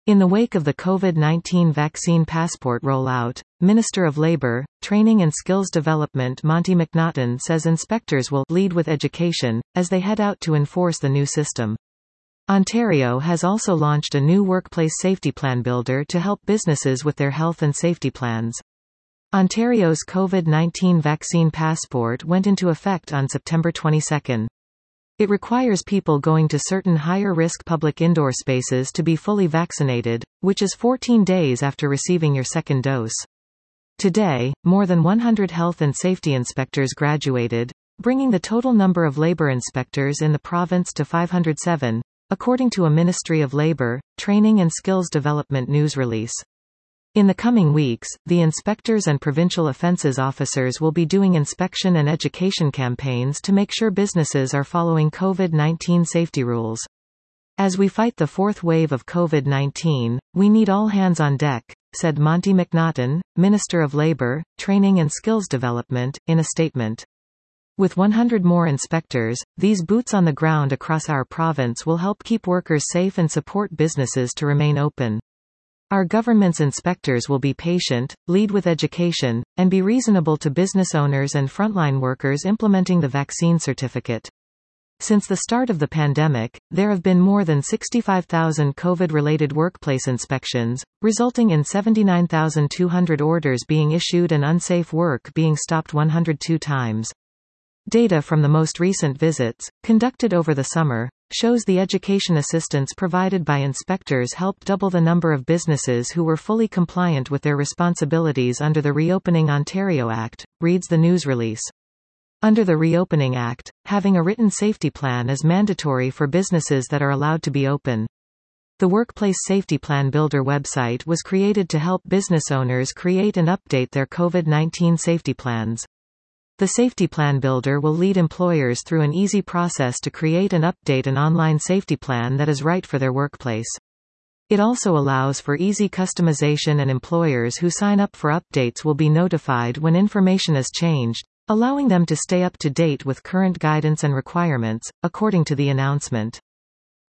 In the wake of the COVID-19 vaccine passport rollout, Minister of Labour, Training and Skills Development Monty McNaughton says inspectors will lead with education, as they head out to enforce the new system. Ontario has also launched a new workplace safety plan builder to help businesses with their health and safety plans. Ontario's COVID-19 vaccine passport went into effect on September 22. It requires people going to certain higher-risk public indoor spaces to be fully vaccinated, which is 14 days after receiving your second dose. Today, more than 100 health and safety inspectors graduated, bringing the total number of labour inspectors in the province to 507, according to a Ministry of Labour, Training and Skills Development news release. In the coming weeks, the inspectors and provincial offences officers will be doing inspection and education campaigns to make sure businesses are following COVID-19 safety rules. As we fight the fourth wave of COVID-19, we need all hands on deck, said Monty McNaughton, Minister of Labour, Training and Skills Development, in a statement. With 100 more inspectors, these boots on the ground across our province will help keep workers safe and support businesses to remain open. Our government's inspectors will be patient, lead with education, and be reasonable to business owners and frontline workers implementing the vaccine certificate. Since the start of the pandemic, there have been more than 65,000 COVID-related workplace inspections, resulting in 79,200 orders being issued and unsafe work being stopped 102 times. Data from the most recent visits, conducted over the summer, shows the education assistance provided by inspectors helped double the number of businesses who were fully compliant with their responsibilities under the Reopening Ontario Act, reads the news release. Under the Reopening Act, having a written safety plan is mandatory for businesses that are allowed to be open. The Workplace Safety Plan Builder website was created to help business owners create and update their COVID-19 safety plans. The Safety Plan Builder will lead employers through an easy process to create and update an online safety plan that is right for their workplace. It also allows for easy customization, and employers who sign up for updates will be notified when information is changed, allowing them to stay up to date with current guidance and requirements, according to the announcement.